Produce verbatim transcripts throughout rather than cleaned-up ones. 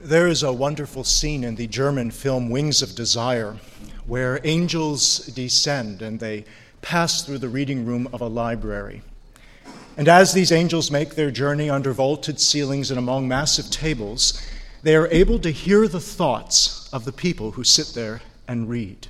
There is a wonderful scene in the German film Wings of Desire where angels descend and they pass through the reading room of a library. And as these angels make their journey under vaulted ceilings and among massive tables, they are able to hear the thoughts of the people who sit there and read.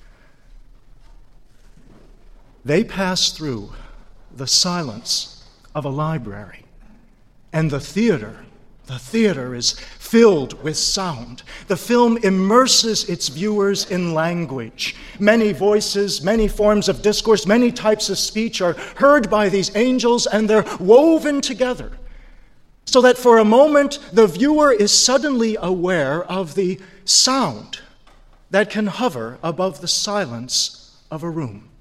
They pass through the silence of a library, and the theater The theater is filled with sound. The film immerses its viewers in language. Many voices, many forms of discourse, many types of speech are heard by these angels, and they're woven together so that for a moment the viewer is suddenly aware of the sound that can hover above the silence of a room.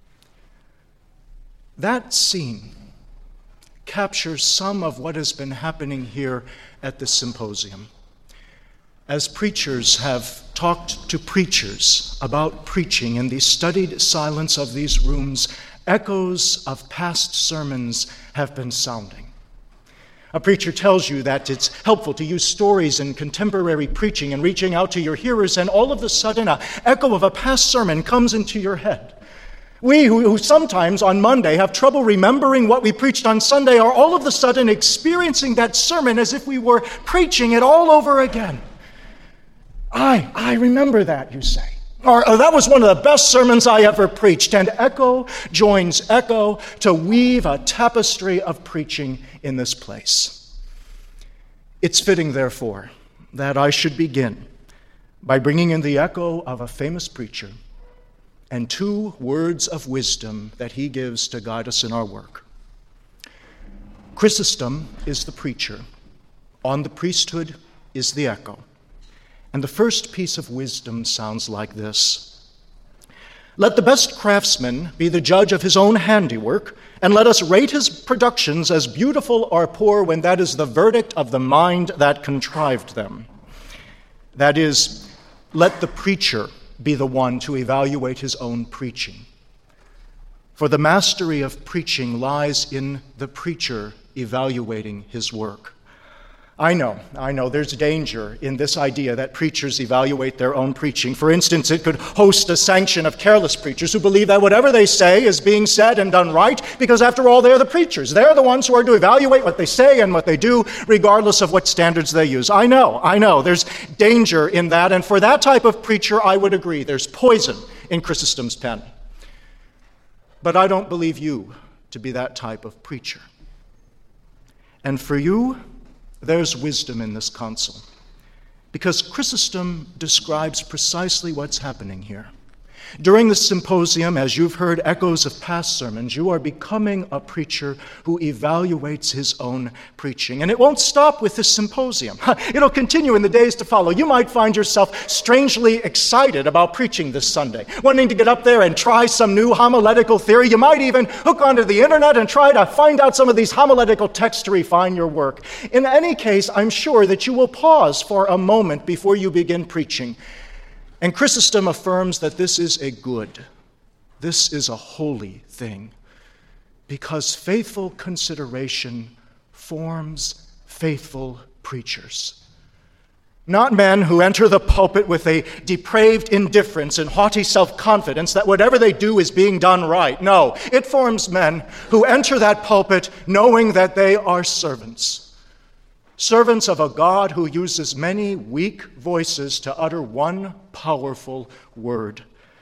That scene captures some of what has been happening here at this symposium. As preachers have talked to preachers about preaching in the studied silence of these rooms, echoes of past sermons have been sounding. A preacher tells you that it's helpful to use stories in contemporary preaching and reaching out to your hearers, and all of a sudden an echo of a past sermon comes into your head. We who, who sometimes on Monday have trouble remembering what we preached on Sunday are all of a sudden experiencing that sermon as if we were preaching it all over again. I, I remember that, you say. Or, or that was one of the best sermons I ever preached. And echo joins echo to weave a tapestry of preaching in this place. It's fitting, therefore, that I should begin by bringing in the echo of a famous preacher and two words of wisdom that he gives to guide us in our work. Chrysostom is the preacher. On the priesthood is the echo. And the first piece of wisdom sounds like this: let the best craftsman be the judge of his own handiwork, and let us rate his productions as beautiful or poor when that is the verdict of the mind that contrived them. That is, let the preacher be the one to evaluate his own preaching. For the mastery of preaching lies in the preacher evaluating his work. I know, I know, there's danger in this idea that preachers evaluate their own preaching. For instance, it could host a sanction of careless preachers who believe that whatever they say is being said and done right, because after all, they're the preachers. They're the ones who are to evaluate what they say and what they do, regardless of what standards they use. I know, I know, there's danger in that, and for that type of preacher, I would agree. There's poison in Chrysostom's pen. But I don't believe you to be that type of preacher. And for you, there's wisdom in this counsel, because Chrysostom describes precisely what's happening here. During the symposium, as you've heard echoes of past sermons, you are becoming a preacher who evaluates his own preaching. And it won't stop with this symposium. It'll continue in the days to follow. You might find yourself strangely excited about preaching this Sunday, wanting to get up there and try some new homiletical theory. You might even hook onto the internet and try to find out some of these homiletical texts to refine your work. In any case, I'm sure that you will pause for a moment before you begin preaching. And Chrysostom affirms that this is a good, this is a holy thing, because faithful consideration forms faithful preachers. Not men who enter the pulpit with a depraved indifference and haughty self-confidence that whatever they do is being done right. No, it forms men who enter that pulpit knowing that they are servants. Servants of a God who uses many weak voices to utter one powerful word.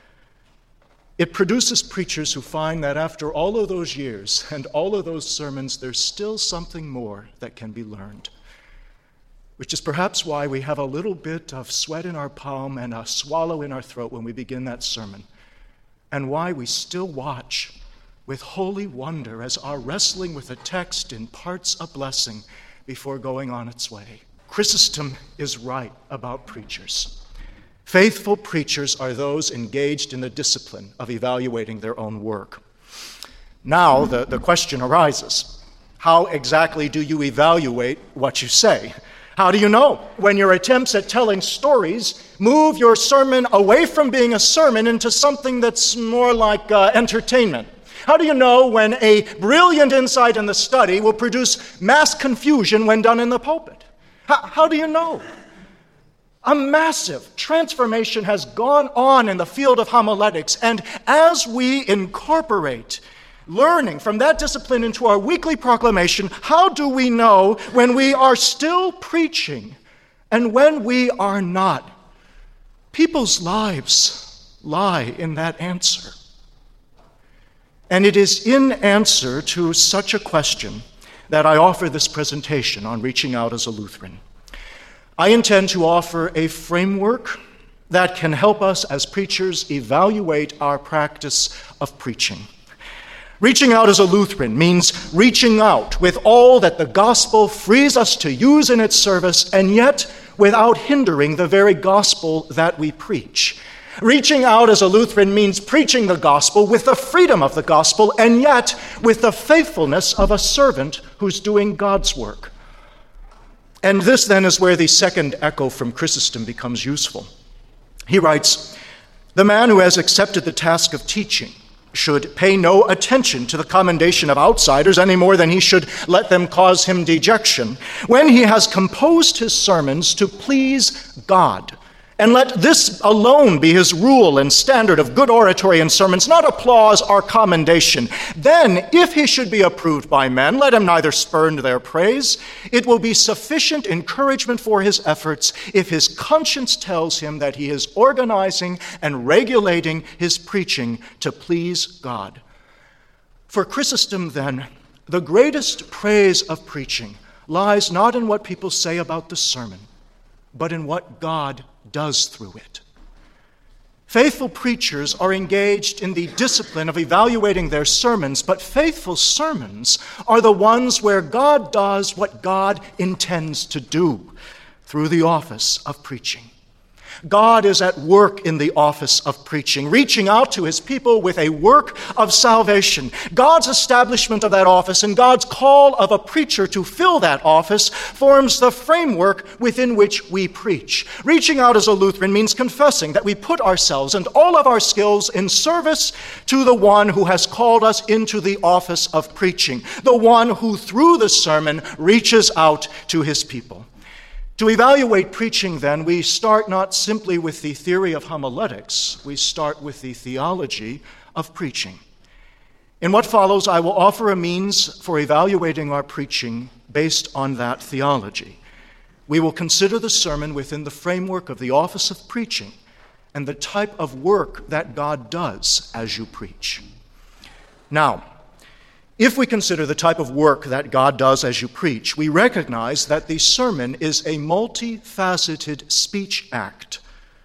It produces preachers who find that after all of those years and all of those sermons, there's still something more that can be learned. Which is perhaps why we have a little bit of sweat in our palm and a swallow in our throat when we begin that sermon. And why we still watch with holy wonder as our wrestling with a text imparts a blessing before going on its way. Chrysostom is right about preachers. Faithful preachers are those engaged in the discipline of evaluating their own work. Now the, the question arises, how exactly do you evaluate what you say? How do you know when your attempts at telling stories move your sermon away from being a sermon into something that's more like uh, entertainment? How do you know when a brilliant insight in the study will produce mass confusion when done in the pulpit? How, how do you know? A massive transformation has gone on in the field of homiletics, and as we incorporate learning from that discipline into our weekly proclamation, how do we know when we are still preaching and when we are not? People's lives lie in that answer. And it is in answer to such a question that I offer this presentation on reaching out as a Lutheran. I intend to offer a framework that can help us as preachers evaluate our practice of preaching. Reaching out as a Lutheran means reaching out with all that the gospel frees us to use in its service, and yet without hindering the very gospel that we preach. Reaching out as a Lutheran means preaching the gospel with the freedom of the gospel, and yet with the faithfulness of a servant who's doing God's work. And this then is where the second echo from Chrysostom becomes useful. He writes, "The man who has accepted the task of teaching should pay no attention to the commendation of outsiders any more than he should let them cause him dejection. When he has composed his sermons to please God, and let this alone be his rule and standard of good oratory and sermons, not applause or commendation, then, if he should be approved by men, let him neither spurn their praise. It will be sufficient encouragement for his efforts if his conscience tells him that he is organizing and regulating his preaching to please God." For Chrysostom, then, the greatest praise of preaching lies not in what people say about the sermon, but in what God does through it. Faithful preachers are engaged in the discipline of evaluating their sermons, but faithful sermons are the ones where God does what God intends to do through the office of preaching. God is at work in the office of preaching, reaching out to his people with a work of salvation. God's establishment of that office and God's call of a preacher to fill that office forms the framework within which we preach. Reaching out as a Lutheran means confessing that we put ourselves and all of our skills in service to the one who has called us into the office of preaching, the one who through the sermon reaches out to his people. To evaluate preaching, then, we start not simply with the theory of homiletics, we start with the theology of preaching. In what follows, I will offer a means for evaluating our preaching based on that theology. We will consider the sermon within the framework of the office of preaching and the type of work that God does as you preach. Now, if we consider the type of work that God does as you preach, we recognize that the sermon is a multifaceted speech act,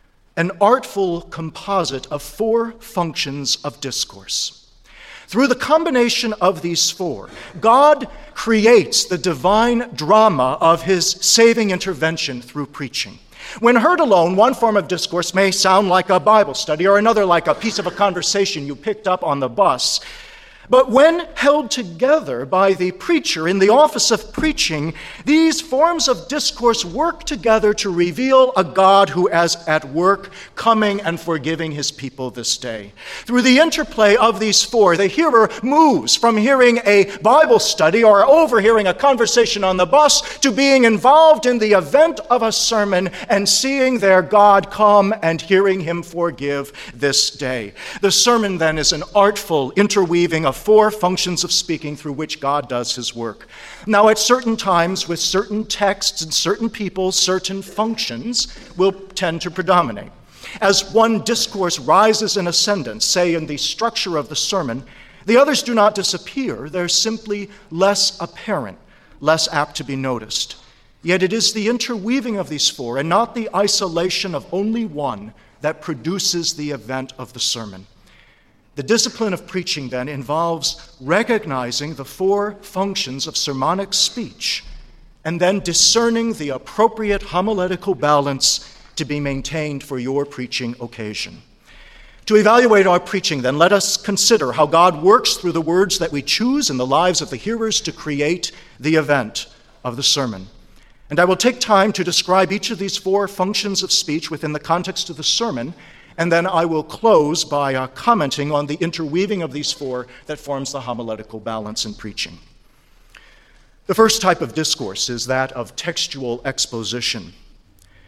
an artful composite of four functions of discourse. Through the combination of these four, God creates the divine drama of his saving intervention through preaching. When heard alone, one form of discourse may sound like a Bible study or another like a piece of a conversation you picked up on the bus. But when held together by the preacher in the office of preaching, these forms of discourse work together to reveal a God who is at work, coming and forgiving his people this day. Through the interplay of these four, the hearer moves from hearing a Bible study or overhearing a conversation on the bus to being involved in the event of a sermon and seeing their God come and hearing him forgive this day. The sermon then is an artful interweaving of four functions of speaking through which God does his work. Now, at certain times, with certain texts and certain people, certain functions will tend to predominate. As one discourse rises in ascendance, say in the structure of the sermon, the others do not disappear. They're simply less apparent, less apt to be noticed. Yet it is the interweaving of these four and not the isolation of only one that produces the event of the sermon. The discipline of preaching, then, involves recognizing the four functions of sermonic speech and then discerning the appropriate homiletical balance to be maintained for your preaching occasion. To evaluate our preaching, then, let us consider how God works through the words that we choose in the lives of the hearers to create the event of the sermon. And I will take time to describe each of these four functions of speech within the context of the sermon, and then I will close by uh, commenting on the interweaving of these four that forms the homiletical balance in preaching. The first type of discourse is that of textual exposition.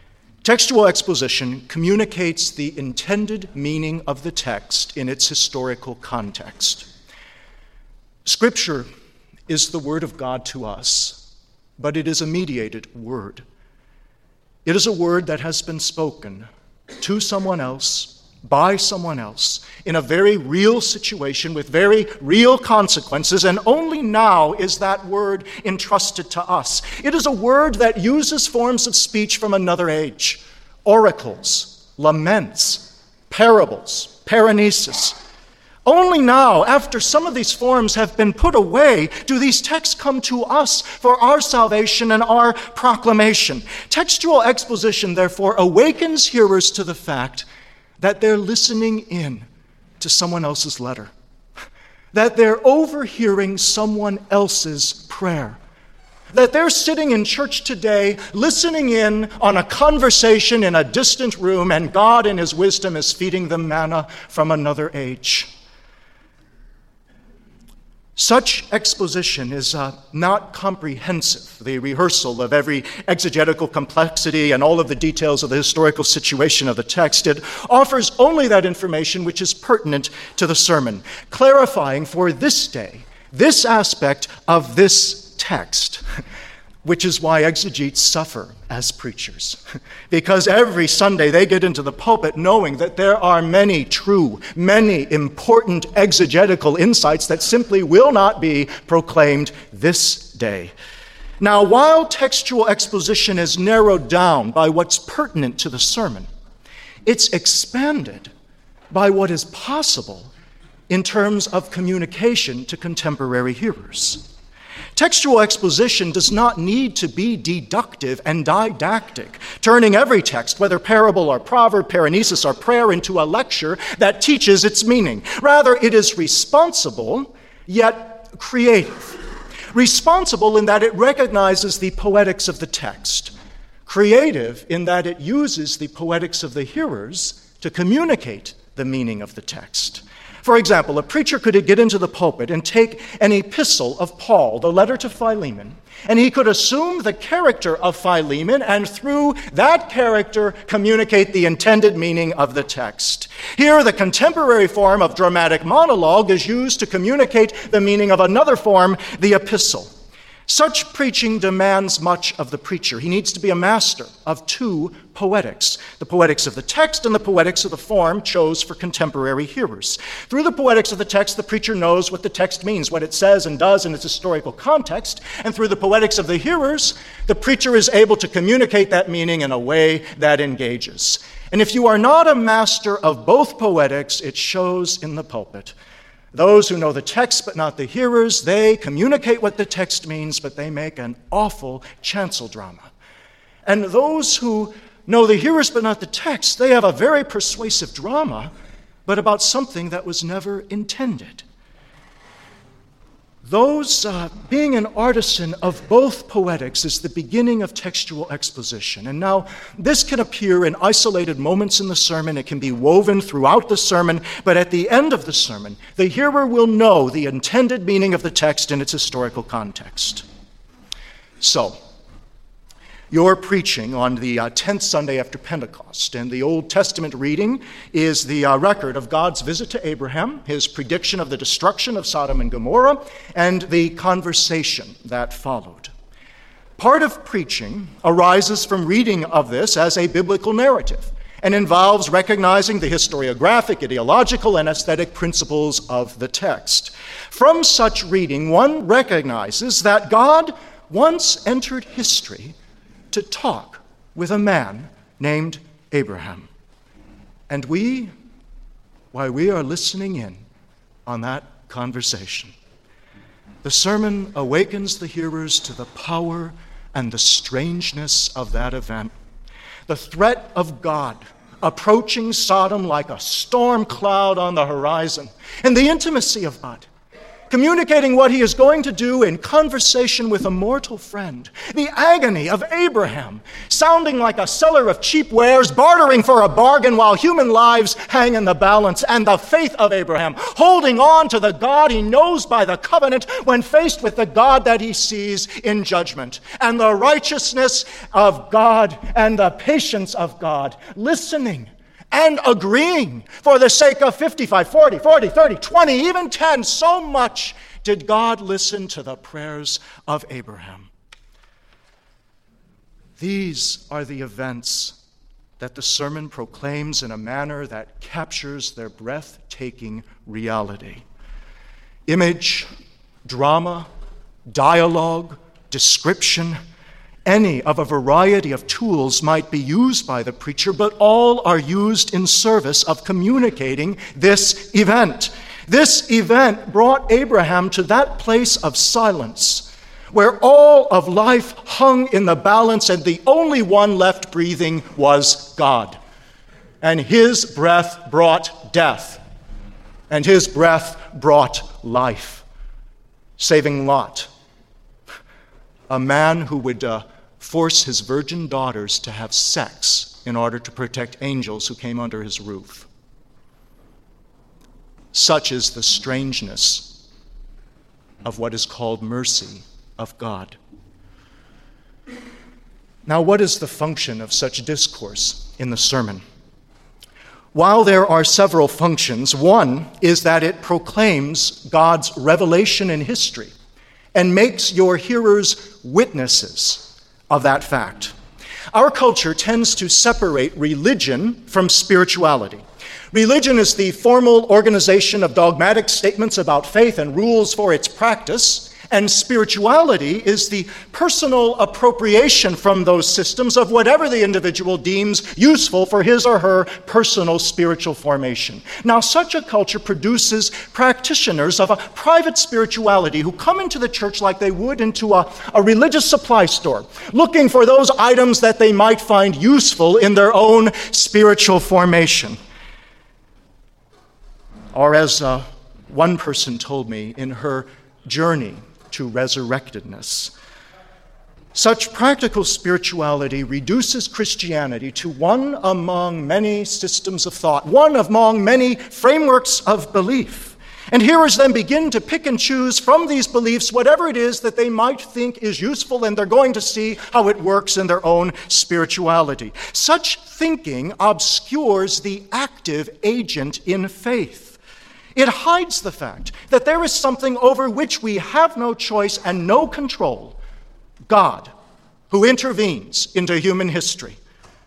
Textual exposition communicates the intended meaning of the text in its historical context. Scripture is the word of God to us, but it is a mediated word. It is a word that has been spoken to someone else, by someone else, in a very real situation with very real consequences, and only now is that word entrusted to us. It is a word that uses forms of speech from another age: oracles, laments, parables, paranesis. Only now, after some of these forms have been put away, do these texts come to us for our salvation and our proclamation. Textual exposition, therefore, awakens hearers to the fact that they're listening in to someone else's letter, that they're overhearing someone else's prayer, that they're sitting in church today listening in on a conversation in a distant room, and God in his wisdom is feeding them manna from another age. Such exposition is uh, not comprehensive, the rehearsal of every exegetical complexity and all of the details of the historical situation of the text. It offers only that information which is pertinent to the sermon, clarifying for this day this aspect of this text, which is why exegetes suffer as preachers. Because every Sunday they get into the pulpit knowing that there are many true, many important exegetical insights that simply will not be proclaimed this day. Now, while textual exposition is narrowed down by what's pertinent to the sermon, it's expanded by what is possible in terms of communication to contemporary hearers. Textual exposition does not need to be deductive and didactic, turning every text, whether parable or proverb, paranesis or prayer, into a lecture that teaches its meaning. Rather, it is responsible, yet creative. Responsible in that it recognizes the poetics of the text. Creative in that it uses the poetics of the hearers to communicate the meaning of the text. For example, a preacher could get into the pulpit and take an epistle of Paul, the letter to Philemon, and he could assume the character of Philemon and through that character communicate the intended meaning of the text. Here, the contemporary form of dramatic monologue is used to communicate the meaning of another form, the epistle. Such preaching demands much of the preacher. He needs to be a master of two poetics, the poetics of the text and the poetics of the form chose for contemporary hearers. Through the poetics of the text, the preacher knows what the text means, what it says and does in its historical context, and through the poetics of the hearers, the preacher is able to communicate that meaning in a way that engages. And if you are not a master of both poetics, it shows in the pulpit. Those who know the text but not the hearers, they communicate what the text means, but they make an awful chancel drama. And those who know the hearers but not the text, they have a very persuasive drama, but about something that was never intended. Those, uh, being an artisan of both poetics is the beginning of textual exposition. And now, this can appear in isolated moments in the sermon. It can be woven throughout the sermon. But at the end of the sermon, the hearer will know the intended meaning of the text in its historical context. So, you're preaching on the uh, tenth Sunday after Pentecost, and the Old Testament reading is the uh, record of God's visit to Abraham, his prediction of the destruction of Sodom and Gomorrah, and the conversation that followed. Part of preaching arises from reading of this as a biblical narrative and involves recognizing the historiographic, ideological, and aesthetic principles of the text. From such reading, one recognizes that God once entered history to talk with a man named Abraham. And we, why we are listening in on that conversation. The sermon awakens the hearers to the power and the strangeness of that event. The threat of God approaching Sodom like a storm cloud on the horizon, and the intimacy of God communicating what he is going to do in conversation with a mortal friend. The agony of Abraham, sounding like a seller of cheap wares, bartering for a bargain while human lives hang in the balance, and the faith of Abraham, holding on to the God he knows by the covenant when faced with the God that he sees in judgment, and the righteousness of God and the patience of God, listening and agreeing for the sake of fifty-five, forty, forty, thirty, twenty, even ten. So much did God listen to the prayers of Abraham. These are the events that the sermon proclaims in a manner that captures their breathtaking reality. Image, drama, dialogue, description, any of a variety of tools might be used by the preacher, but all are used in service of communicating this event. This event brought Abraham to that place of silence where all of life hung in the balance and the only one left breathing was God. And his breath brought death, and his breath brought life, saving Lot, a man who would uh, force his virgin daughters to have sex in order to protect angels who came under his roof. Such is the strangeness of what is called mercy of God. Now, what is the function of such discourse in the sermon? While there are several functions, one is that it proclaims God's revelation in history and makes your hearers witnesses of that fact. Our culture tends to separate religion from spirituality. Religion is the formal organization of dogmatic statements about faith and rules for its practice, and spirituality is the personal appropriation from those systems of whatever the individual deems useful for his or her personal spiritual formation. Now, such a culture produces practitioners of a private spirituality who come into the church like they would into a, a religious supply store, looking for those items that they might find useful in their own spiritual formation. Or as uh, one person told me in her journey to resurrectedness, such practical spirituality reduces Christianity to one among many systems of thought, one among many frameworks of belief. And hearers then begin to pick and choose from these beliefs whatever it is that they might think is useful, and they're going to see how it works in their own spirituality. Such thinking obscures the active agent in faith. It hides the fact that there is something over which we have no choice and no control, God, who intervenes into human history.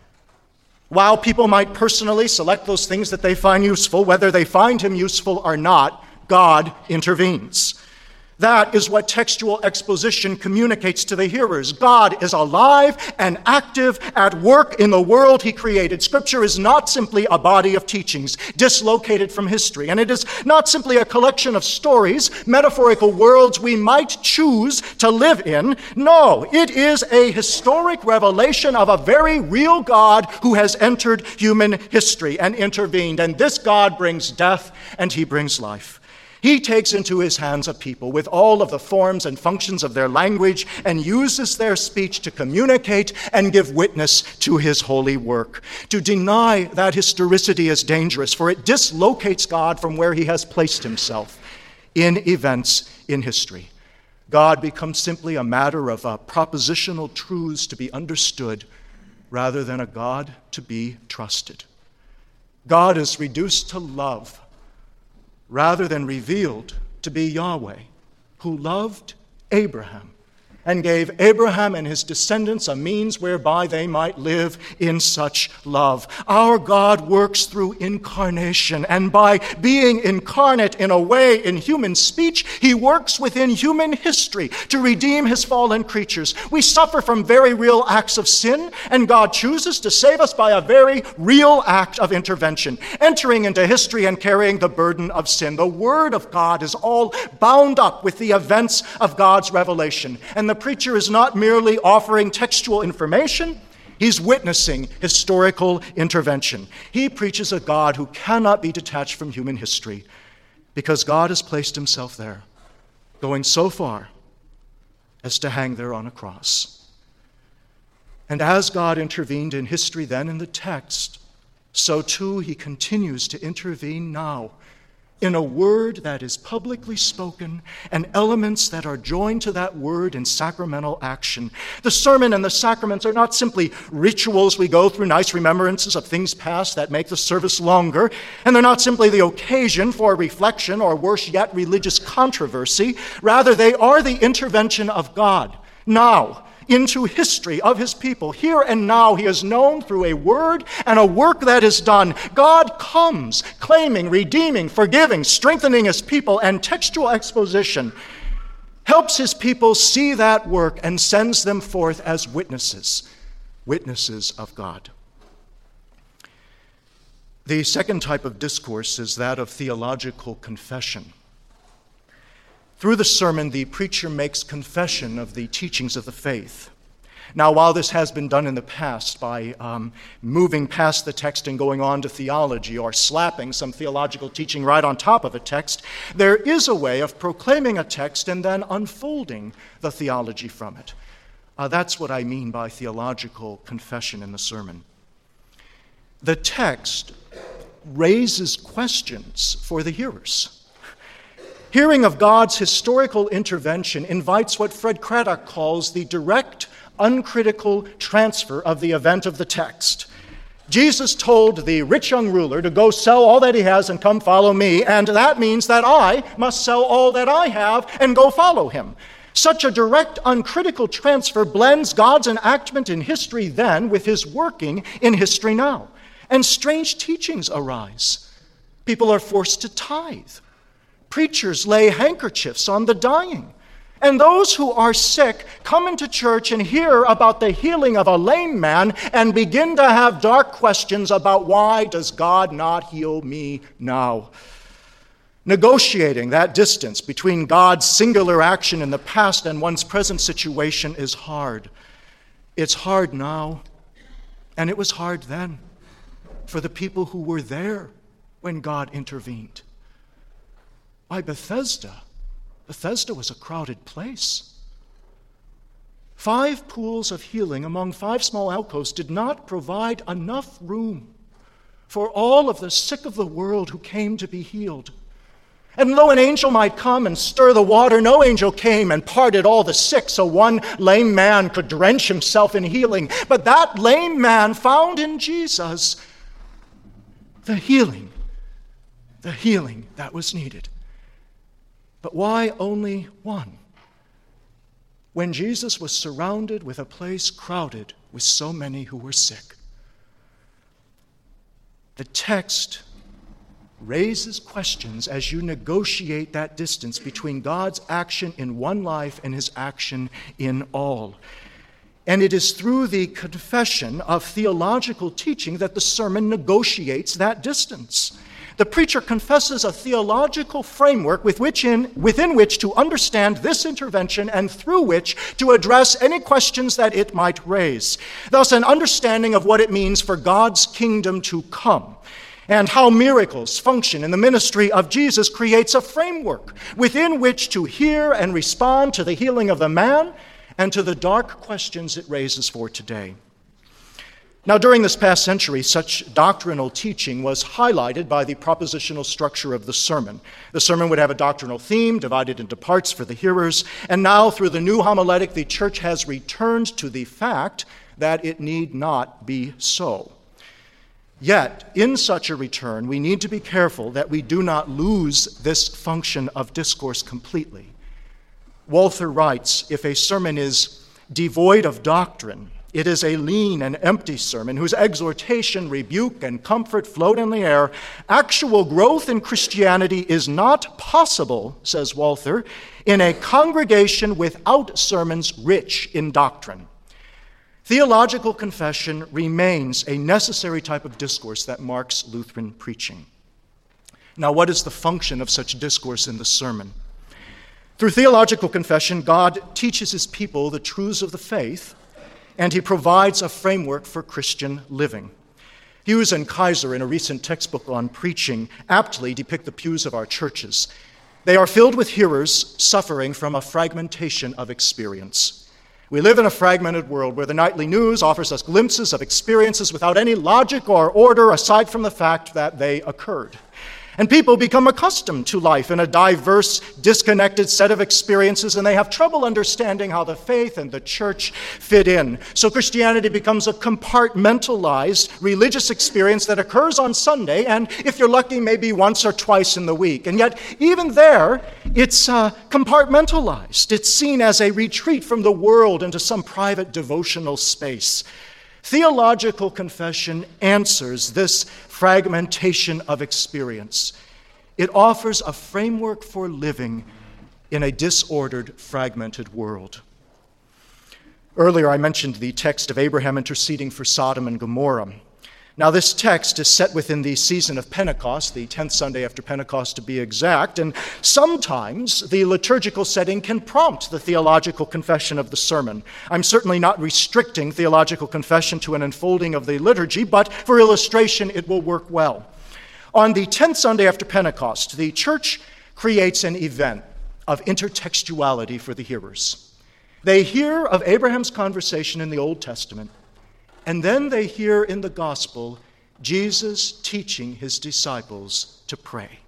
While people might personally select those things that they find useful, whether they find him useful or not, God intervenes. That is what textual exposition communicates to the hearers. God is alive and active at work in the world he created. Scripture is not simply a body of teachings dislocated from history, and it is not simply a collection of stories, metaphorical worlds we might choose to live in. No, it is a historic revelation of a very real God who has entered human history and intervened, and this God brings death and he brings life. He takes into his hands a people with all of the forms and functions of their language and uses their speech to communicate and give witness to his holy work. To deny that historicity is dangerous, for it dislocates God from where he has placed himself in events in history. God becomes simply a matter of uh, propositional truths to be understood rather than a God to be trusted. God is reduced to love rather than revealed to be Yahweh, who loved Abraham and gave Abraham and his descendants a means whereby they might live in such love. Our God works through incarnation, and by being incarnate in a way in human speech, he works within human history to redeem his fallen creatures. We suffer from very real acts of sin, and God chooses to save us by a very real act of intervention, entering into history and carrying the burden of sin. The Word of God is all bound up with the events of God's revelation, and the preacher is not merely offering textual information, he's witnessing historical intervention. He preaches a God who cannot be detached from human history because God has placed himself there. going so far as to hang there on a cross. And as God intervened in history then in the text, so too he continues to intervene now in a word that is publicly spoken and elements that are joined to that word in sacramental action. The sermon and the sacraments are not simply rituals we go through, nice remembrances of things past that make the service longer, and they're not simply the occasion for reflection or, worse yet, religious controversy. Rather, they are the intervention of God now into history of his people. Here and now he is known through a word and a work that is done. God comes, claiming, redeeming, forgiving, strengthening his people, and textual exposition helps his people see that work and sends them forth as witnesses, witnesses of God. The second type of discourse is that of theological confession. Through the sermon, the preacher makes confession of the teachings of the faith. Now, while this has been done in the past by um, moving past the text and going on to theology or slapping some theological teaching right on top of a text, there is a way of proclaiming a text and then unfolding the theology from it. Uh, that's what I mean by theological confession in the sermon. The text raises questions for the hearers. Hearing of God's historical intervention invites what Fred Craddock calls the direct, uncritical transfer of the event of the text. Jesus told the rich young ruler to go sell all that he has and come follow me, and that means that I must sell all that I have and go follow him. Such a direct, uncritical transfer blends God's enactment in history then with his working in history now. And strange teachings arise. People are forced to tithe. Preachers lay handkerchiefs on the dying. And those who are sick come into church and hear about the healing of a lame man and begin to have dark questions about why does God not heal me now? Negotiating that distance between God's singular action in the past and one's present situation is hard. It's hard now, and it was hard then for the people who were there when God intervened. Why, Bethesda, Bethesda was a crowded place. Five pools of healing among five small alcoves did not provide enough room for all of the sick of the world who came to be healed. And though an angel might come and stir the water, no angel came and parted all the sick so one lame man could drench himself in healing. But that lame man found in Jesus the healing, the healing that was needed. But why only one? When Jesus was surrounded with a place crowded with so many who were sick. The text raises questions as you negotiate that distance between God's action in one life and his action in all. And it is through the confession of theological teaching that the sermon negotiates that distance. The preacher confesses a theological framework with which in, within which to understand this intervention and through which to address any questions that it might raise. Thus, an understanding of what it means for God's kingdom to come and how miracles function in the ministry of Jesus creates a framework within which to hear and respond to the healing of the man and to the dark questions it raises for today. Now, during this past century, such doctrinal teaching was highlighted by the propositional structure of the sermon. The sermon would have a doctrinal theme divided into parts for the hearers, and now through the new homiletic, the church has returned to the fact that it need not be so. Yet, in such a return, we need to be careful that we do not lose this function of discourse completely. Walther writes, if a sermon is devoid of doctrine, it is a lean and empty sermon whose exhortation, rebuke, and comfort float in the air. Actual growth in Christianity is not possible, says Walther, in a congregation without sermons rich in doctrine. Theological confession remains a necessary type of discourse that marks Lutheran preaching. Now, what is the function of such discourse in the sermon? Through theological confession, God teaches his people the truths of the faith, and he provides a framework for Christian living. Hughes and Kaiser, in a recent textbook on preaching, aptly depict the pews of our churches. They are filled with hearers suffering from a fragmentation of experience. We live in a fragmented world where the nightly news offers us glimpses of experiences without any logic or order aside from the fact that they occurred. And people become accustomed to life in a diverse, disconnected set of experiences, and they have trouble understanding how the faith and the church fit in. So Christianity becomes a compartmentalized religious experience that occurs on Sunday, and if you're lucky, maybe once or twice in the week. And yet, even there, it's uh, compartmentalized. It's seen as a retreat from the world into some private devotional space. Theological confession answers this fragmentation of experience. It offers a framework for living in a disordered, fragmented world. Earlier, I mentioned the text of Abraham interceding for Sodom and Gomorrah. Now, this text is set within the season of Pentecost, the tenth Sunday after Pentecost to be exact, and sometimes the liturgical setting can prompt the theological confession of the sermon. I'm certainly not restricting theological confession to an unfolding of the liturgy, but for illustration, it will work well. On the tenth Sunday after Pentecost, the church creates an event of intertextuality for the hearers. They hear of Abraham's conversation in the Old Testament, and then they hear in the gospel Jesus teaching his disciples to pray.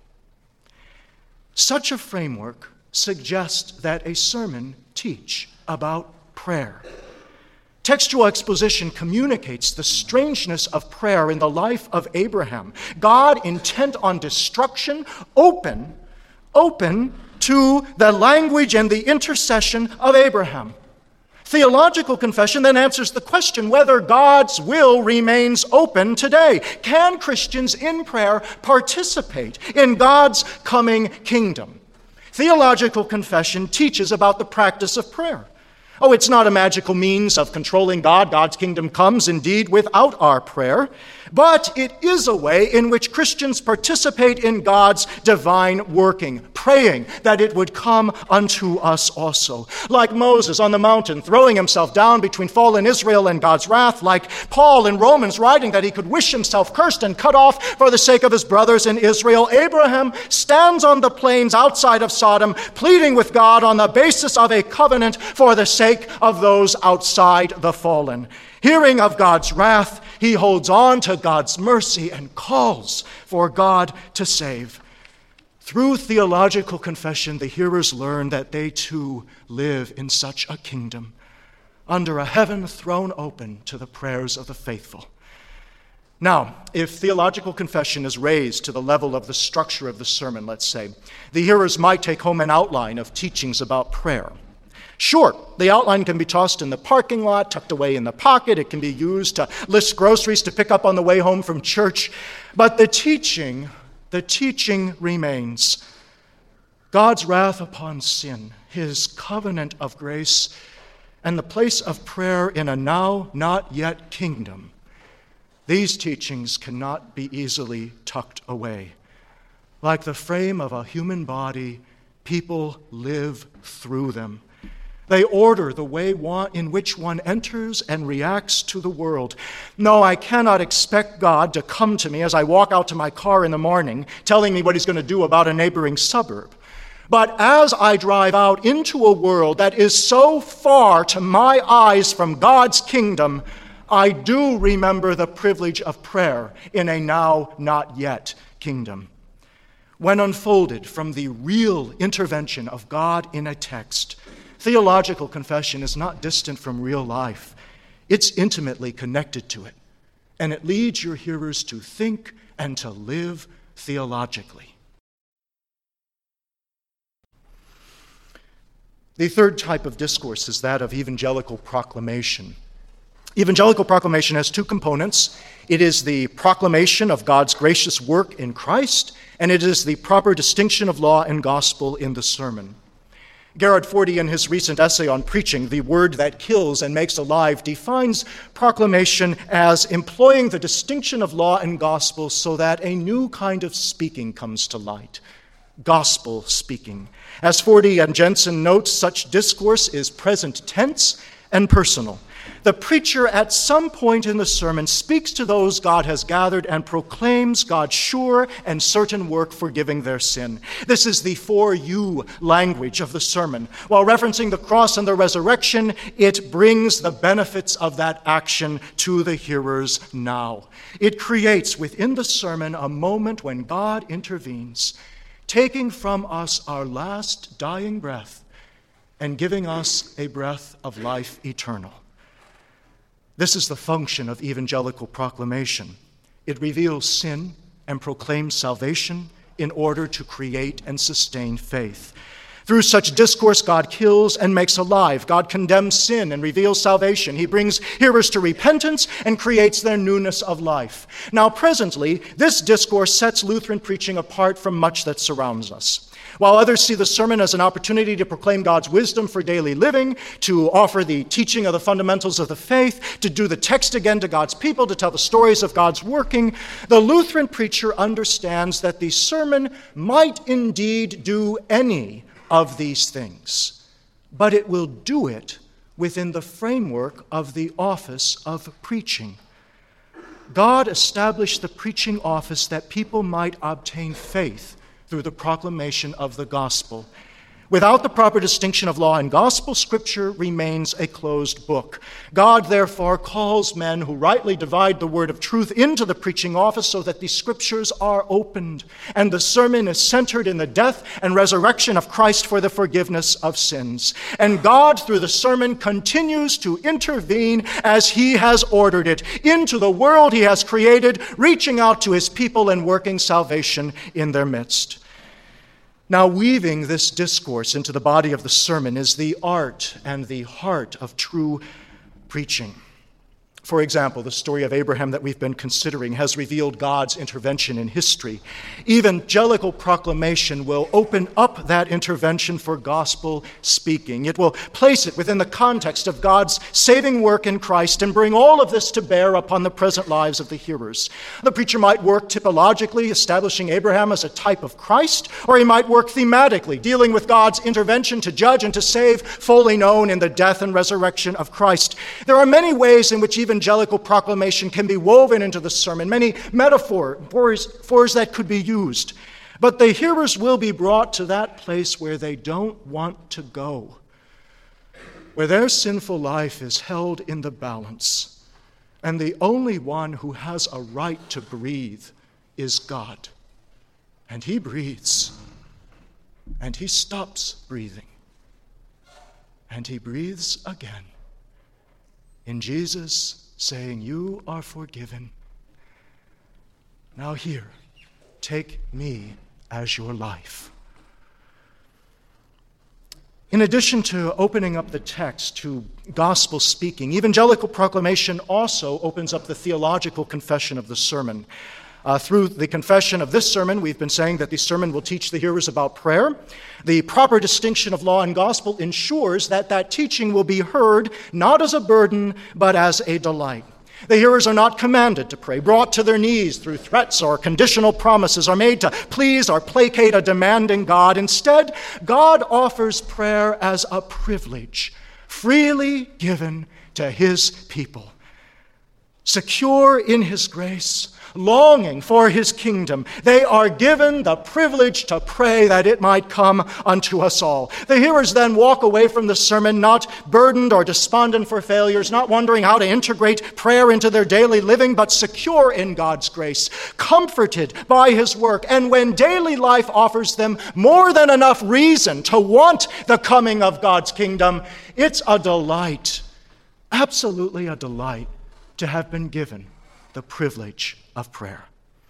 Such a framework suggests that a sermon teach about prayer. Textual exposition communicates the strangeness of prayer in the life of Abraham. God, intent on destruction, open, open to the language and the intercession of Abraham. Theological confession then answers the question whether God's will remains open today. Can Christians in prayer participate in God's coming kingdom? Theological confession teaches about the practice of prayer. Oh, it's not a magical means of controlling God. God's kingdom comes indeed without our prayer. But it is a way in which Christians participate in God's divine working, praying that it would come unto us also. Like Moses on the mountain, throwing himself down between fallen Israel and God's wrath, like Paul in Romans writing that he could wish himself cursed and cut off for the sake of his brothers in Israel, Abraham stands on the plains outside of Sodom, pleading with God on the basis of a covenant for the sake of those outside the fallen. Hearing of God's wrath, he holds on to God's mercy and calls for God to save. Through theological confession, the hearers learn that they too live in such a kingdom, under a heaven thrown open to the prayers of the faithful. Now, if theological confession is raised to the level of the structure of the sermon, let's say, the hearers might take home an outline of teachings about prayer. Sure, the outline can be tossed in the parking lot, tucked away in the pocket. It can be used to list groceries to pick up on the way home from church. But the teaching, the teaching remains. God's wrath upon sin, his covenant of grace, and the place of prayer in a now not yet kingdom. These teachings cannot be easily tucked away. Like the frame of a human body, people live through them. They order the way one, in which one enters and reacts to the world. No, I cannot expect God to come to me as I walk out to my car in the morning, telling me what he's going to do about a neighboring suburb. But as I drive out into a world that is so far to my eyes from God's kingdom, I do remember the privilege of prayer in a now not yet kingdom. When unfolded from the real intervention of God in a text, theological confession is not distant from real life. It's intimately connected to it, and it leads your hearers to think and to live theologically. The third type of discourse is that of evangelical proclamation. Evangelical proclamation has two components. It is the proclamation of God's gracious work in Christ, and it is the proper distinction of law and gospel in the sermon. Gerard Forde, in his recent essay on preaching, The Word That Kills and Makes Alive, defines proclamation as employing the distinction of law and gospel so that a new kind of speaking comes to light. Gospel speaking. As Forde and Jensen note, such discourse is present tense and personal. The preacher at some point in the sermon speaks to those God has gathered and proclaims God's sure and certain work forgiving their sin. This is the for you language of the sermon. While referencing the cross and the resurrection, it brings the benefits of that action to the hearers now. It creates within the sermon a moment when God intervenes, taking from us our last dying breath and giving us a breath of life eternal. This is the function of evangelical proclamation. It reveals sin and proclaims salvation in order to create and sustain faith. Through such discourse, God kills and makes alive. God condemns sin and reveals salvation. He brings hearers to repentance and creates their newness of life. Now, presently, this discourse sets Lutheran preaching apart from much that surrounds us. While others see the sermon as an opportunity to proclaim God's wisdom for daily living, to offer the teaching of the fundamentals of the faith, to do the text again to God's people, to tell the stories of God's working, the Lutheran preacher understands that the sermon might indeed do any of these things, but it will do it within the framework of the office of preaching. God established the preaching office that people might obtain faith through the proclamation of the gospel. Without the proper distinction of law and gospel, Scripture remains a closed book. God, therefore, calls men who rightly divide the word of truth into the preaching office so that the Scriptures are opened, and the sermon is centered in the death and resurrection of Christ for the forgiveness of sins. And God, through the sermon, continues to intervene as He has ordered it into the world He has created, reaching out to His people and working salvation in their midst. Now, weaving this discourse into the body of the sermon is the art and the heart of true preaching. For example, the story of Abraham that we've been considering has revealed God's intervention in history. Evangelical proclamation will open up that intervention for gospel speaking. It will place it within the context of God's saving work in Christ and bring all of this to bear upon the present lives of the hearers. The preacher might work typologically, establishing Abraham as a type of Christ, or he might work thematically, dealing with God's intervention to judge and to save, fully known in the death and resurrection of Christ. There are many ways in which evangelical proclamation can be woven into the sermon, many metaphors that could be used. But the hearers will be brought to that place where they don't want to go, where their sinful life is held in the balance, and the only one who has a right to breathe is God. And He breathes, and He stops breathing, and He breathes again. In Jesus, saying, "You are forgiven. Now here, take me as your life." In addition to opening up the text to gospel speaking, evangelical proclamation also opens up the theological confession of the sermon. Uh, through the confession of this sermon, we've been saying that the sermon will teach the hearers about prayer. The proper distinction of law and gospel ensures that that teaching will be heard not as a burden, but as a delight. The hearers are not commanded to pray, brought to their knees through threats or conditional promises, or made to please or placate a demanding God. Instead, God offers prayer as a privilege, freely given to His people. Secure in His grace, longing for His kingdom, they are given the privilege to pray that it might come unto us all. The hearers then walk away from the sermon not burdened or despondent for failures, not wondering how to integrate prayer into their daily living, but secure in God's grace, comforted by His work. And when daily life offers them more than enough reason to want the coming of God's kingdom, it's a delight, absolutely a delight, to have been given the privilege of prayer.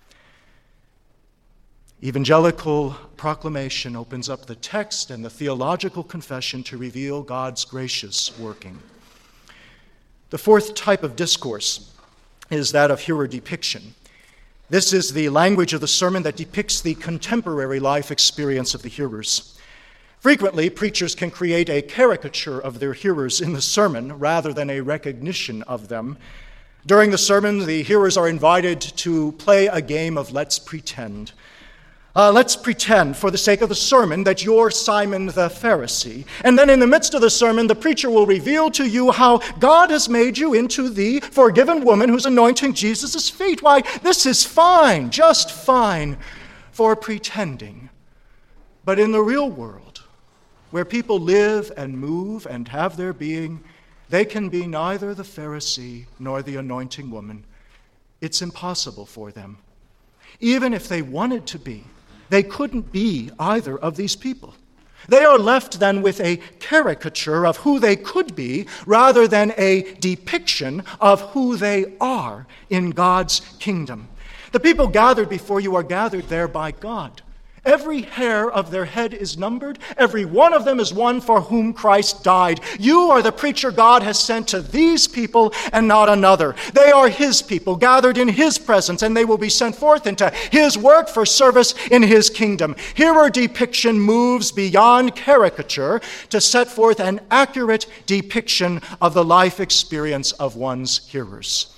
Evangelical proclamation opens up the text and the theological confession to reveal God's gracious working. The fourth type of discourse is that of hearer depiction. This is the language of the sermon that depicts the contemporary life experience of the hearers. Frequently, preachers can create a caricature of their hearers in the sermon rather than a recognition of them. During the sermon, the hearers are invited to play a game of let's pretend. Uh, let's pretend, for the sake of the sermon, that you're Simon the Pharisee. And then in the midst of the sermon, the preacher will reveal to you how God has made you into the forgiven woman who's anointing Jesus' feet. Why, this is fine, just fine for pretending. But in the real world, where people live and move and have their being, they can be neither the Pharisee nor the anointing woman. It's impossible for them. Even if they wanted to be, they couldn't be either of these people. They are left then with a caricature of who they could be rather than a depiction of who they are in God's kingdom. The people gathered before you are gathered there by God. Every hair of their head is numbered. Every one of them is one for whom Christ died. You are the preacher God has sent to these people and not another. They are his people, gathered in his presence, and they will be sent forth into his work for service in his kingdom. Here our depiction moves beyond caricature to set forth an accurate depiction of the life experience of one's hearers.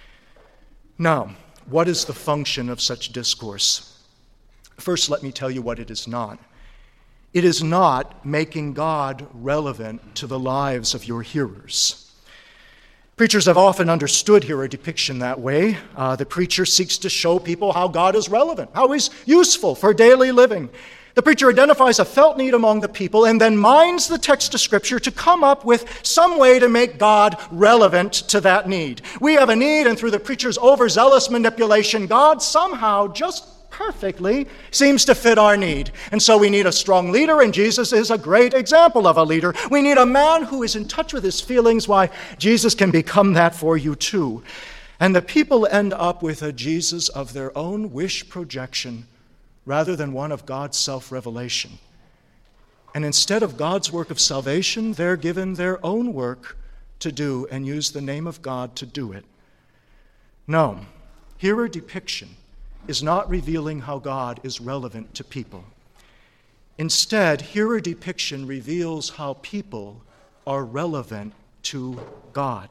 Now, what is the function of such discourse? First, let me tell you what it is not. It is not making God relevant to the lives of your hearers. Preachers have often understood here a depiction that way. Uh, the preacher seeks to show people how God is relevant, how he's useful for daily living. The preacher identifies a felt need among the people and then mines the text of Scripture to come up with some way to make God relevant to that need. We have a need, and through the preacher's overzealous manipulation, God somehow just perfectly seems to fit our need. And so we need a strong leader, and Jesus is a great example of a leader. We need a man who is in touch with his feelings. Why, Jesus can become that for you too. And the people end up with a Jesus of their own wish projection rather than one of God's self-revelation. And instead of God's work of salvation, they're given their own work to do and use the name of God to do it. No, here a depiction is not revealing how God is relevant to people. Instead, here a depiction reveals how people are relevant to God.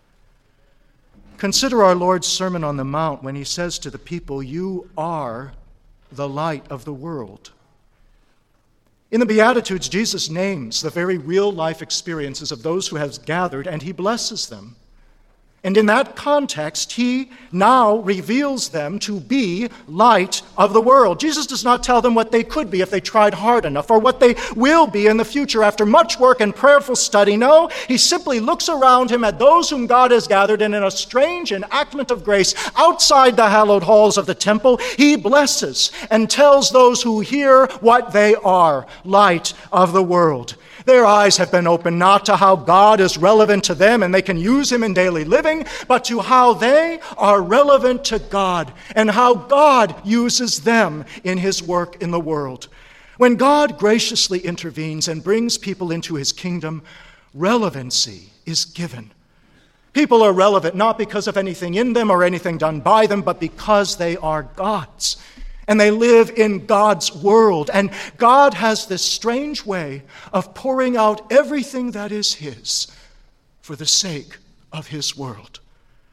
Consider our Lord's Sermon on the Mount when he says to the people, "You are the light of the world." In the Beatitudes, Jesus names the very real life experiences of those who have gathered, and he blesses them. And in that context, he now reveals them to be light of the world. Jesus does not tell them what they could be if they tried hard enough, or what they will be in the future after much work and prayerful study. No, he simply looks around him at those whom God has gathered, and in a strange enactment of grace outside the hallowed halls of the temple, he blesses and tells those who hear what they are, light of the world. Their eyes have been opened not to how God is relevant to them and they can use him in daily living, but to how they are relevant to God and how God uses them in his work in the world. When God graciously intervenes and brings people into his kingdom, relevancy is given. People are relevant not because of anything in them or anything done by them, but because they are God's. And they live in God's world. And God has this strange way of pouring out everything that is his for the sake of his world.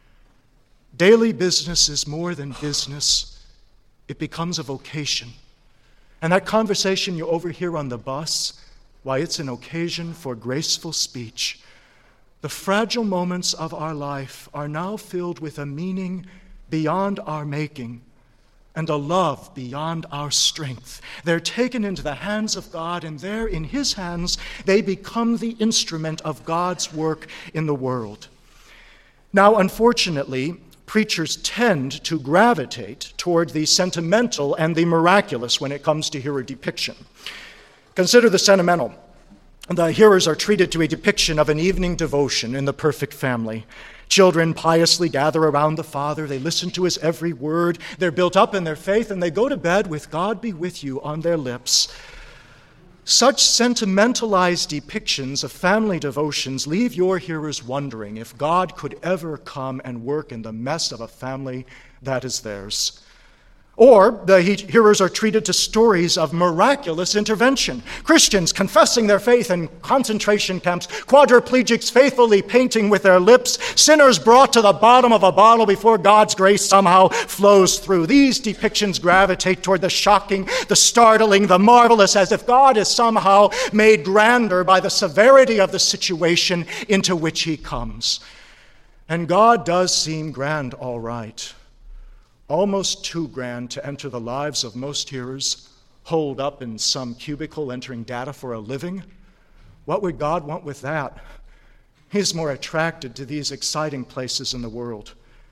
Daily business is more than business. It becomes a vocation. And that conversation you overhear on the bus, why, it's an occasion for graceful speech. The fragile moments of our life are now filled with a meaning beyond our making and a love beyond our strength. They're taken into the hands of God, and there in his hands they become the instrument of God's work in the world. Now, unfortunately, preachers tend to gravitate toward the sentimental and the miraculous when it comes to hero depiction. Consider the sentimental. The hearers are treated to a depiction of an evening devotion in the perfect family. Children piously gather around the Father. They listen to his every word. They're built up in their faith, and they go to bed with "God be with you" on their lips. Such sentimentalized depictions of family devotions leave your hearers wondering if God could ever come and work in the mess of a family that is theirs. Or the hearers are treated to stories of miraculous intervention. Christians confessing their faith in concentration camps, quadriplegics faithfully painting with their lips, sinners brought to the bottom of a bottle before God's grace somehow flows through. These depictions gravitate toward the shocking, the startling, the marvelous, as if God is somehow made grander by the severity of the situation into which he comes. And God does seem grand, all right. Almost too grand to enter the lives of most hearers, holed up in some cubicle entering data for a living. What would God want with that? He's more attracted to these exciting places in the world.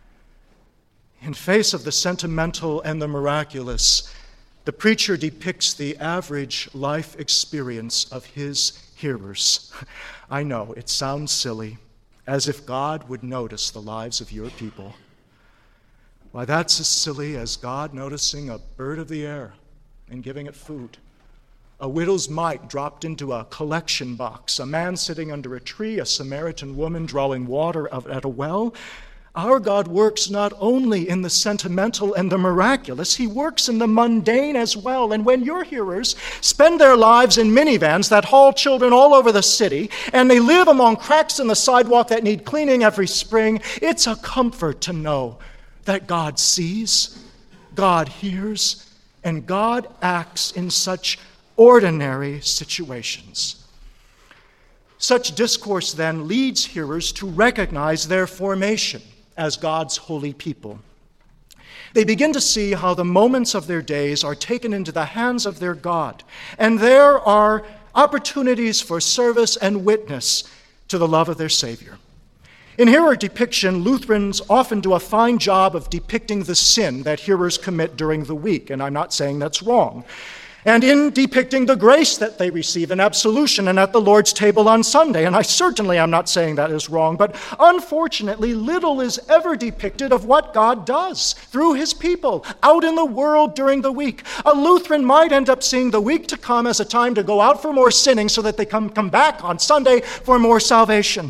In face of the sentimental and the miraculous, the preacher depicts the average life experience of his hearers. I know, it sounds silly, as if God would notice the lives of your people. Why, that's as silly as God noticing a bird of the air and giving it food, a widow's mite dropped into a collection box, a man sitting under a tree, a Samaritan woman drawing water at a well. Our God works not only in the sentimental and the miraculous, he works in the mundane as well. And when your hearers spend their lives in minivans that haul children all over the city, and they live among cracks in the sidewalk that need cleaning every spring, it's a comfort to know that God sees, God hears, and God acts in such ordinary situations. Such discourse then leads hearers to recognize their formation as God's holy people. They begin to see how the moments of their days are taken into the hands of their God, and there are opportunities for service and witness to the love of their Savior. In hearer depiction, Lutherans often do a fine job of depicting the sin that hearers commit during the week, and I'm not saying that's wrong. And in depicting the grace that they receive in absolution and at the Lord's table on Sunday, and I certainly am not saying that is wrong, but unfortunately, little is ever depicted of what God does through his people out in the world during the week. A Lutheran might end up seeing the week to come as a time to go out for more sinning so that they can come back on Sunday for more salvation.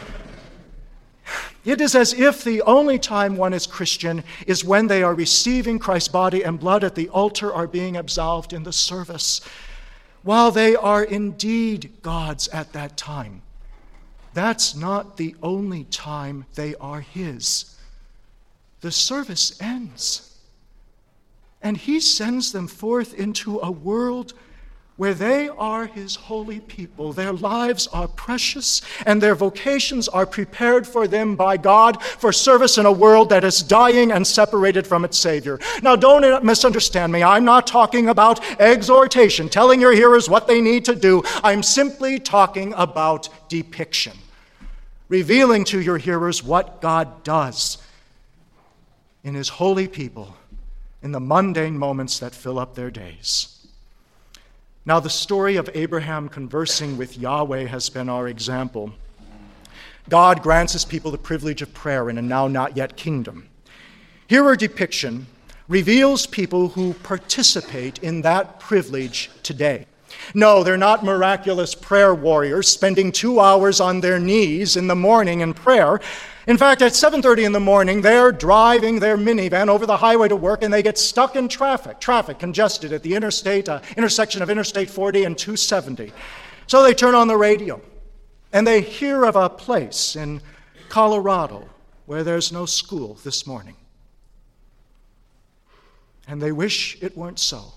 It is as if the only time one is Christian is when they are receiving Christ's body and blood at the altar or being absolved in the service. While they are indeed God's at that time, that's not the only time they are his. The service ends, and he sends them forth into a world where they are his holy people. Their lives are precious, and their vocations are prepared for them by God for service in a world that is dying and separated from its Savior. Now, don't misunderstand me. I'm not talking about exhortation, telling your hearers what they need to do. I'm simply talking about depiction, revealing to your hearers what God does in his holy people in the mundane moments that fill up their days. Now, the story of Abraham conversing with Yahweh has been our example. God grants his people the privilege of prayer in a now not yet kingdom. Hearer depiction reveals people who participate in that privilege today. No, they're not miraculous prayer warriors spending two hours on their knees in the morning in prayer. In fact, at seven thirty in the morning, they're driving their minivan over the highway to work, and they get stuck in traffic, traffic congested at the interstate uh, intersection of Interstate forty and two seventy. So they turn on the radio, and they hear of a place in Colorado where there's no school this morning. And they wish it weren't so.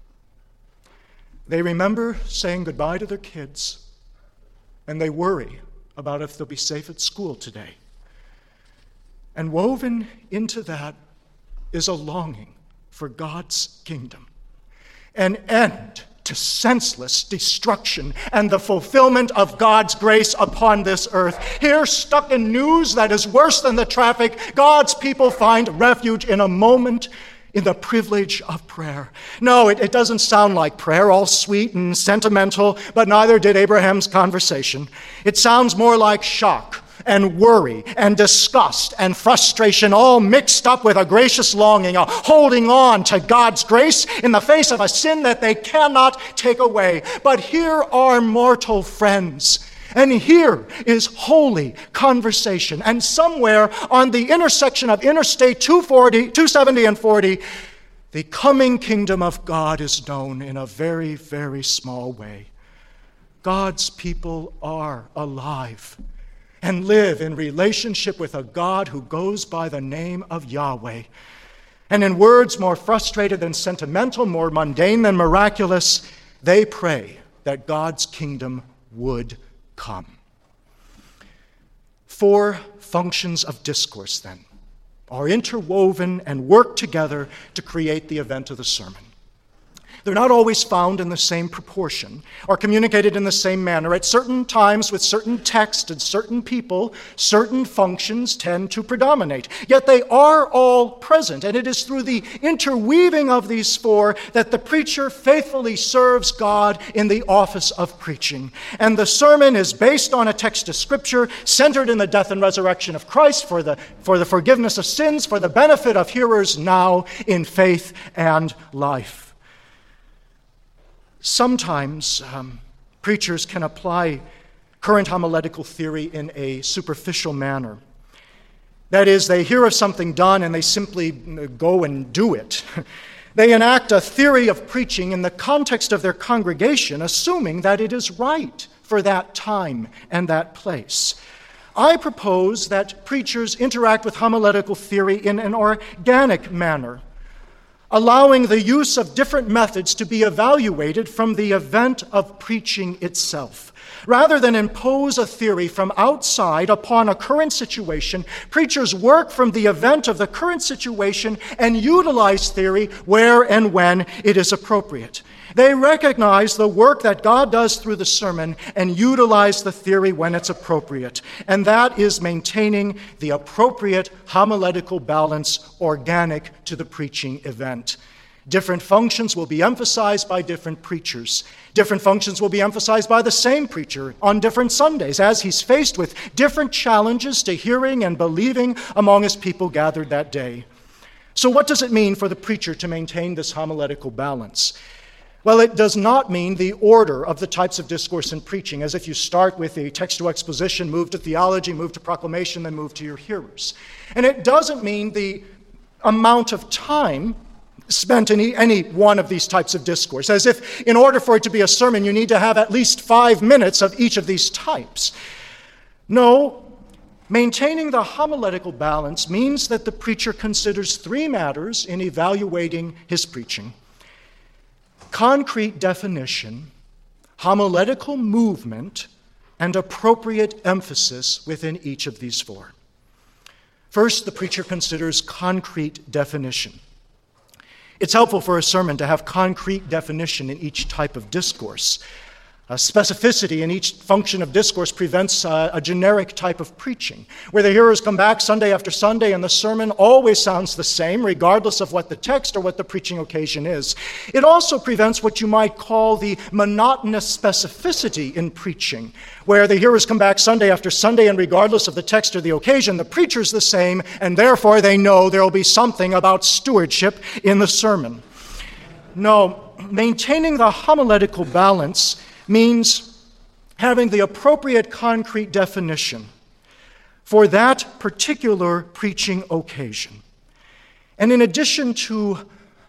They remember saying goodbye to their kids, and they worry about if they'll be safe at school today. And woven into that is a longing for God's kingdom, an end to senseless destruction and the fulfillment of God's grace upon this earth. Here, stuck in news that is worse than the traffic, God's people find refuge in a moment in the privilege of prayer. No, it, it doesn't sound like prayer, all sweet and sentimental, but neither did Abraham's conversation. It sounds more like shock and worry and disgust and frustration, all mixed up with a gracious longing, a holding on to God's grace in the face of a sin that they cannot take away. But here are mortal friends, and here is holy conversation. And somewhere on the intersection of Interstate two forty, two seventy and forty, the coming kingdom of God is known in a very, very small way. God's people are alive and live in relationship with a God who goes by the name of Yahweh. And in words more frustrated than sentimental, more mundane than miraculous, they pray that God's kingdom would come. Four functions of discourse, then, are interwoven and work together to create the event of the sermon. They're not always found in the same proportion or communicated in the same manner. At certain times, with certain text and certain people, certain functions tend to predominate. Yet they are all present, and it is through the interweaving of these four that the preacher faithfully serves God in the office of preaching. And the sermon is based on a text of Scripture centered in the death and resurrection of Christ for the, for the forgiveness of sins, for the benefit of hearers now in faith and life. Sometimes um, preachers can apply current homiletical theory in a superficial manner. That is, they hear of something done and they simply go and do it. They enact a theory of preaching in the context of their congregation, assuming that it is right for that time and that place. I propose that preachers interact with homiletical theory in an organic manner, allowing the use of different methods to be evaluated from the event of preaching itself. Rather than impose a theory from outside upon a current situation, preachers work from the event of the current situation and utilize theory where and when it is appropriate. They recognize the work that God does through the sermon and utilize the theory when it's appropriate. And that is maintaining the appropriate homiletical balance organic to the preaching event. Different functions will be emphasized by different preachers. Different functions will be emphasized by the same preacher on different Sundays as he's faced with different challenges to hearing and believing among his people gathered that day. So what does it mean for the preacher to maintain this homiletical balance? Well, it does not mean the order of the types of discourse in preaching, as if you start with a textual exposition, move to theology, move to proclamation, then move to your hearers. And it doesn't mean the amount of time spent in any one of these types of discourse, as if in order for it to be a sermon, you need to have at least five minutes of each of these types. No, maintaining the homiletical balance means that the preacher considers three matters in evaluating his preaching: concrete definition, homiletical movement, and appropriate emphasis within each of these four. First, the preacher considers concrete definition. It's helpful for a sermon to have concrete definition in each type of discourse. Uh, specificity in each function of discourse prevents uh, a generic type of preaching, where the hearers come back Sunday after Sunday and the sermon always sounds the same, regardless of what the text or what the preaching occasion is. It also prevents what you might call the monotonous specificity in preaching, where the hearers come back Sunday after Sunday and regardless of the text or the occasion, the preacher's the same, and therefore they know there will be something about stewardship in the sermon. No, maintaining the homiletical balance means having the appropriate concrete definition for that particular preaching occasion. And in addition to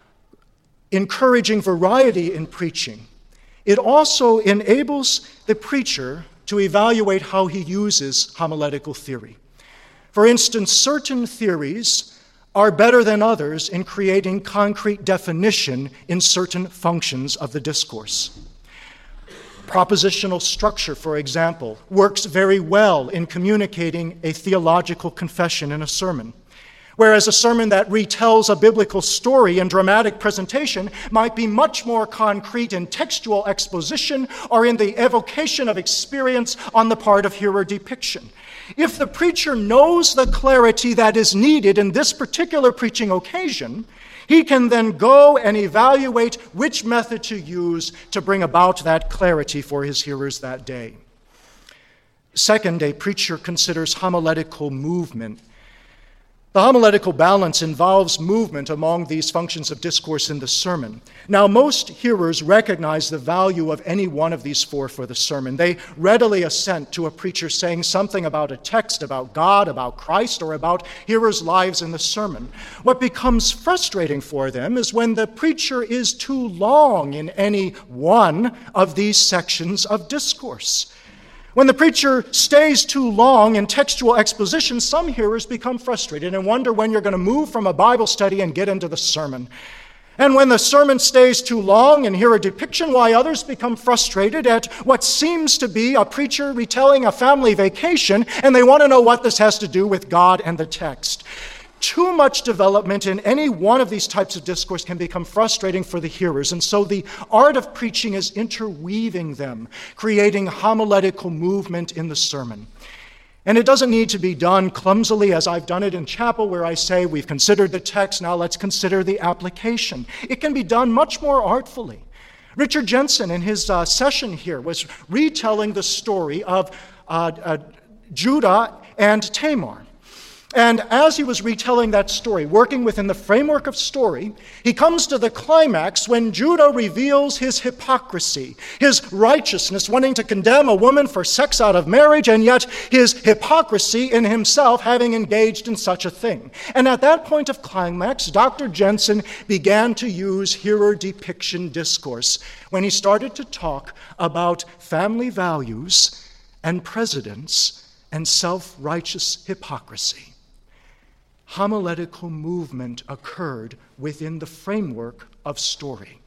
encouraging variety in preaching, it also enables the preacher to evaluate how he uses homiletical theory. For instance, certain theories are better than others in creating concrete definition in certain functions of the discourse. Propositional structure, for example, works very well in communicating a theological confession in a sermon, whereas a sermon that retells a biblical story in dramatic presentation might be much more concrete in textual exposition or in the evocation of experience on the part of hearer depiction. If the preacher knows the clarity that is needed in this particular preaching occasion, he can then go and evaluate which method to use to bring about that clarity for his hearers that day. Second, a preacher considers homiletical movement. The homiletical balance involves movement among these functions of discourse in the sermon. Now, most hearers recognize the value of any one of these four for the sermon. They readily assent to a preacher saying something about a text, about God, about Christ, or about hearers' lives in the sermon. What becomes frustrating for them is when the preacher is too long in any one of these sections of discourse. When the preacher stays too long in textual exposition, some hearers become frustrated and wonder when you're going to move from a Bible study and get into the sermon. And when the sermon stays too long and hear a depiction, why others become frustrated at what seems to be a preacher retelling a family vacation, and they want to know what this has to do with God and the text. Too much development in any one of these types of discourse can become frustrating for the hearers, and so the art of preaching is interweaving them, creating homiletical movement in the sermon. And it doesn't need to be done clumsily as I've done it in chapel, where I say we've considered the text, now let's consider the application. It can be done much more artfully. Richard Jensen, in his uh, session here, was retelling the story of uh, uh, Judah and Tamar. And as he was retelling that story, working within the framework of story, he comes to the climax when Judah reveals his hypocrisy, his righteousness, wanting to condemn a woman for sex out of marriage, and yet his hypocrisy in himself having engaged in such a thing. And at that point of climax, Doctor Jensen began to use hearer depiction discourse when he started to talk about family values and presidents and self-righteous hypocrisy. Homiletical movement occurred within the framework of story.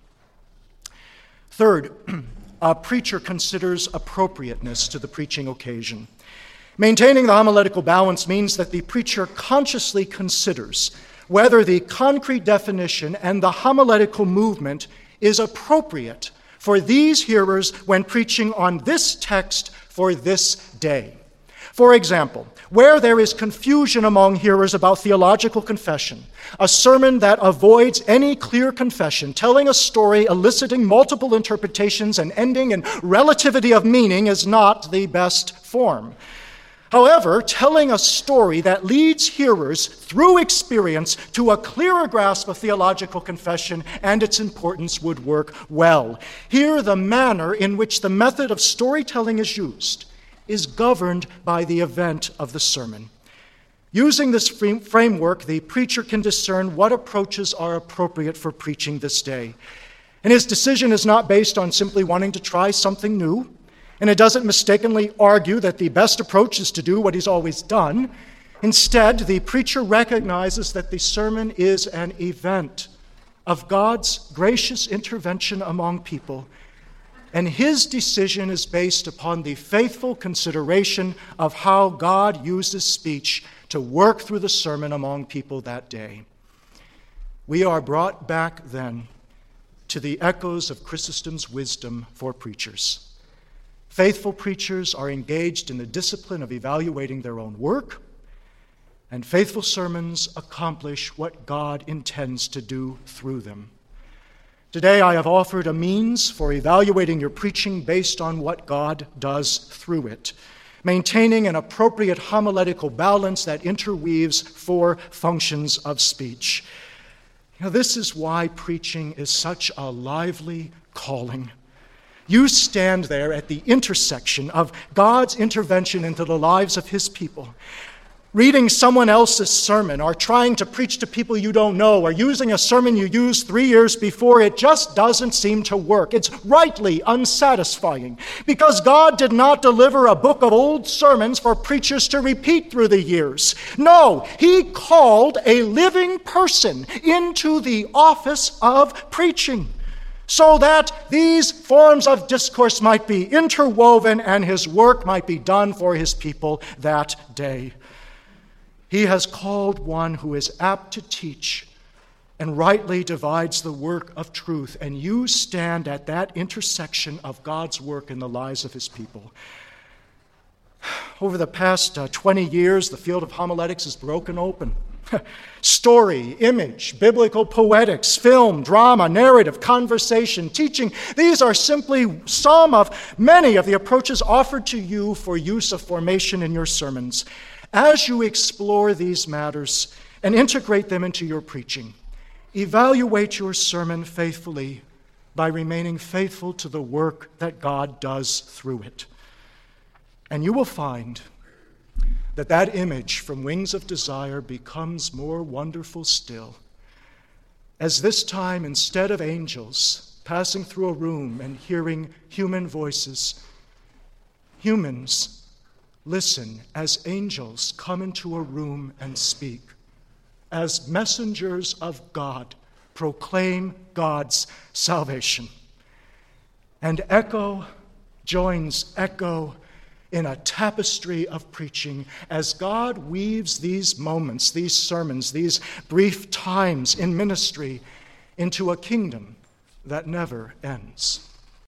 Third, a preacher considers appropriateness to the preaching occasion. Maintaining the homiletical balance means that the preacher consciously considers whether the concrete definition and the homiletical movement is appropriate for these hearers when preaching on this text for this day. For example, where there is confusion among hearers about theological confession, a sermon that avoids any clear confession, telling a story, eliciting multiple interpretations, and ending in relativity of meaning is not the best form. However, telling a story that leads hearers through experience to a clearer grasp of theological confession and its importance would work well. Here, the manner in which the method of storytelling is used is governed by the event of the sermon. Using this framework, the preacher can discern what approaches are appropriate for preaching this day. And his decision is not based on simply wanting to try something new, and it doesn't mistakenly argue that the best approach is to do what he's always done. Instead, the preacher recognizes that the sermon is an event of God's gracious intervention among people, and his decision is based upon the faithful consideration of how God uses speech to work through the sermon among people that day. We are brought back then to the echoes of Chrysostom's wisdom for preachers. Faithful preachers are engaged in the discipline of evaluating their own work, and faithful sermons accomplish what God intends to do through them. Today, I have offered a means for evaluating your preaching based on what God does through it, maintaining an appropriate homiletical balance that interweaves four functions of speech. You know, this is why preaching is such a lively calling. You stand there at the intersection of God's intervention into the lives of his people. Reading someone else's sermon or trying to preach to people you don't know or using a sermon you used three years before, it just doesn't seem to work. It's rightly unsatisfying because God did not deliver a book of old sermons for preachers to repeat through the years. No, he called a living person into the office of preaching so that these forms of discourse might be interwoven and his work might be done for his people that day. He has called one who is apt to teach and rightly divides the work of truth, and you stand at that intersection of God's work in the lives of his people. Over the past uh, twenty years, the field of homiletics is broken open. Story, image, biblical poetics, film, drama, narrative, conversation, teaching. These are simply some of many of the approaches offered to you for use of formation in your sermons. As you explore these matters, and integrate them into your preaching. Evaluate your sermon faithfully by remaining faithful to the work that God does through it. And you will find that that image from Wings of Desire becomes more wonderful still, as this time, instead of angels passing through a room and hearing human voices, humans listen as angels come into a room and speak, as messengers of God proclaim God's salvation. And echo joins echo in a tapestry of preaching as God weaves these moments, these sermons, these brief times in ministry into a kingdom that never ends.